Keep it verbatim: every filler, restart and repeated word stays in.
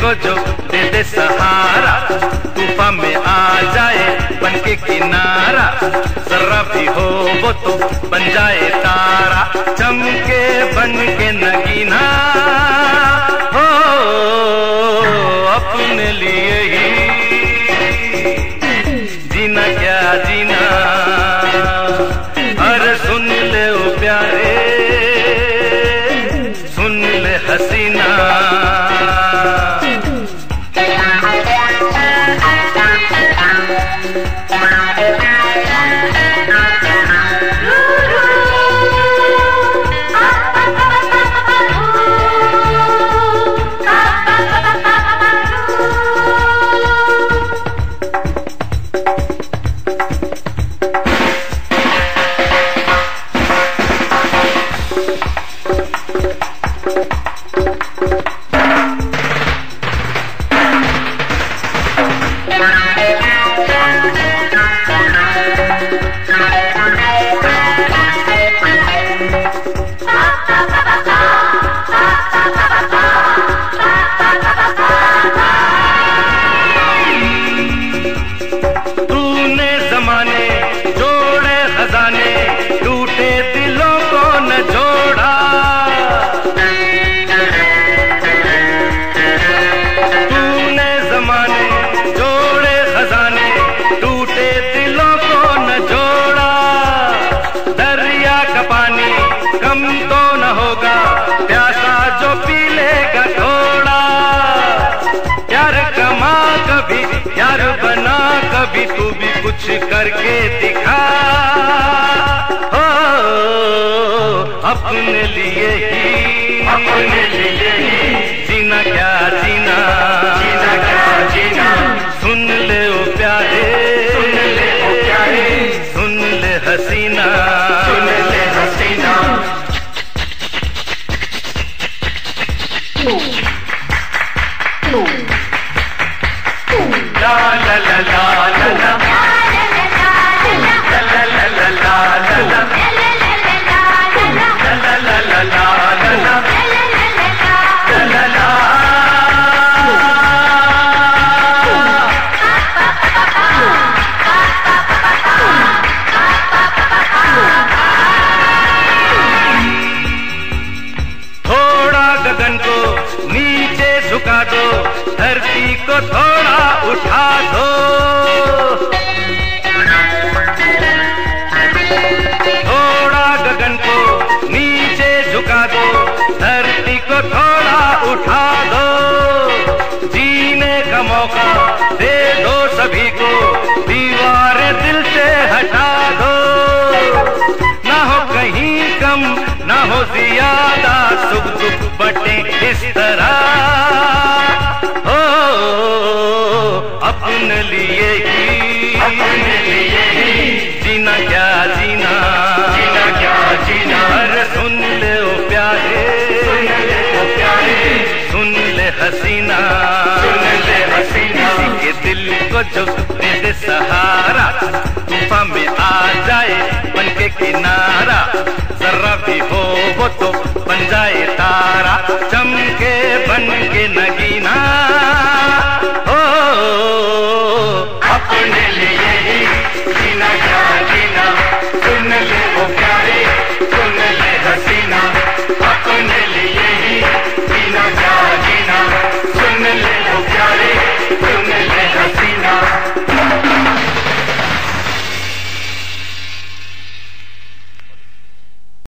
को जो दे दे सहारा, तूफान में आ जाए बन के किनारा, जरा भी हो वो तो बन जाए तारा, चमके बन के नगीना हो अपने लिए ही जीना क्या जीना। अरे सुन ले ओ प्यारे, सुन ले हसीना, तूने जमाने जोड़े खजाने, टूटे दिलों को न जोड़ा, तूने जमाने जोड़े खजाने, टूटे दिलों को न जोड़ा, दरिया का पानी कम तो न होगा, प्यासा जो पी लेगा थोड़ा, प्यार कमा कभी यार बना कभी, तू भी कुछ करके दिखा हो अपने लिए ही, अपने लिए ही जीना क्या जीना, जीना क्या जीना। सुन ले ओ प्यारे, सुन ले ओ प्यारे, सुन ले हसीना, सुन ले हसीना। La la la la la la, la la la la la la, la la la la la, थोड़ा गगन को नीचे झुका दो, धरती को थोड़ा उठा दो, थोड़ा गगन को नीचे झुका दो, धरती को थोड़ा उठा दो, जीने का मौका दे दो सभी को, दीवारें दिल से हटा दो, ना हो कहीं कम ना हो ज्यादा, सुख दुख बटे इस तरह हो अपने लिए ही, अपने लिए ही जीना क्या जीना, जीना क्या जीना। अरे सुन ले ओ प्यारे, सुन ले ओ प्यारे, सुन ले हसीना, सुन ले हसीना। किसी के दिल को जो दे दे सहारा, तूफान में आ जाए बन के किनारा, जरा भी हो वो तो बन जाए तारा, चमके बन के नगीना हो अपने लिए ही जीना क्या जीना। सुन ले ओ प्यारे, सुन ले हसीना, अपने लिए ही जीना क्या जीना। सुन ले ओ प्यारे, सुन